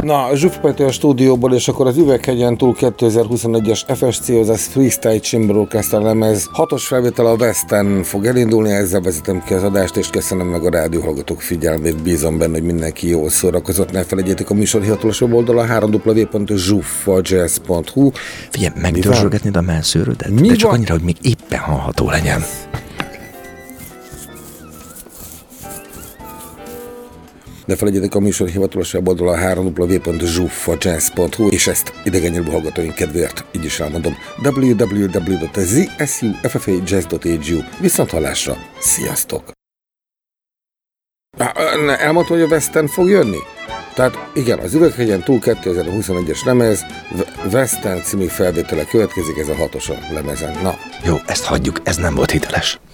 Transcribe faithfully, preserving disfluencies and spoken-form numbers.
Na, Zsuf Peti a stúdióból, és akkor az Üveghegyen túl kétezer-huszonegyes ef es cé, azaz Freestyle Chamber Orchestra lemez hatos felvétel a Westen fog elindulni, ezzel vezetem ki az adást, és köszönöm meg a rádióhallgatók figyelmét, bízom benne, hogy mindenki jól szórakozott, ne felejtjétek a műsor hivatalos weboldala három w w w pont zsuffajazz pont hu. Figyelj, megdörzsölgetnéd a mellszőrödet, de csak van? Annyira, hogy még éppen hallható legyen. Ne felejtjétek a műsor hivatalos weboldala három w w w pont zsuffajazz pont hu, és ezt idegen nyelvű hallgatóink kedvéért így is elmondom: w w w pont zsuffa pont e u. Viszont hallásra, sziasztok! Elmondtam, hogy a Westen fog jönni? Tehát igen, az Üveghegyen túl kétezer-huszonegyes lemez, Westen című felvétele következik, ez a hatos a lemezen. Na. Jó, ezt hagyjuk, ez nem volt hiteles.